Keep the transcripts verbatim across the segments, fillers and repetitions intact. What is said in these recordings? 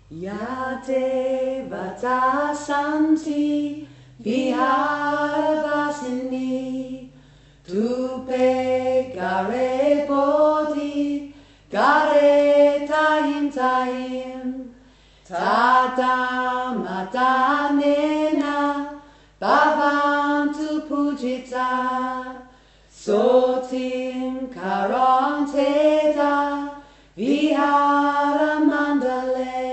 Yate vata santi viharavasini tupe gare bodhi gare tahim tahim tadamadanena bhavantu pujita sotim karanteda vihara mandale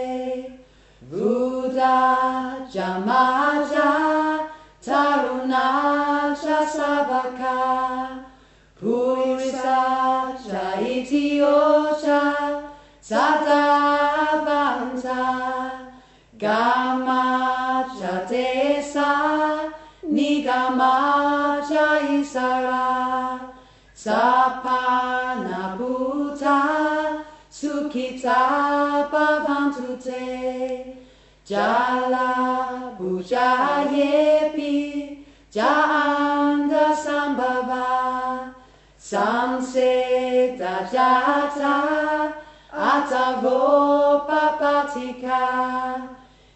Buddha Jamaja Tarunacha Sabaka Purisa Chaitiocha Sadavanta Gamacha Desa Nigamacha Isara Sapana Buddha Sukhita Bhavantute Jala Bujayepi Janda Sambhava Samseta Jata Atavo Papatika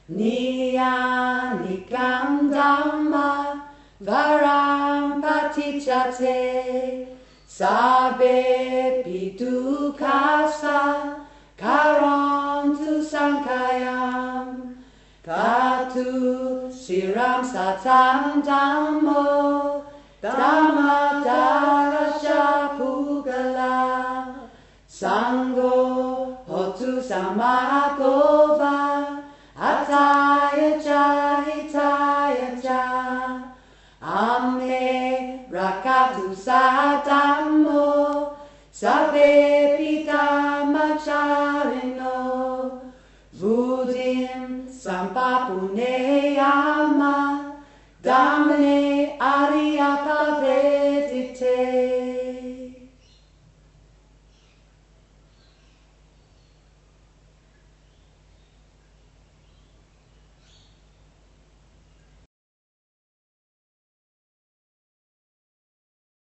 Niyanikam Dhamma Varam Patichate Sabe Pidukasa Karantu Sankayam Tatu Siram Satam Dhammo Dhamma Darasha Pugala Sango Hotu Samagova Ataya Jahitaya Jah Ame Rakatu Sadammo Sabe Pidamacharino Vudim Sampapune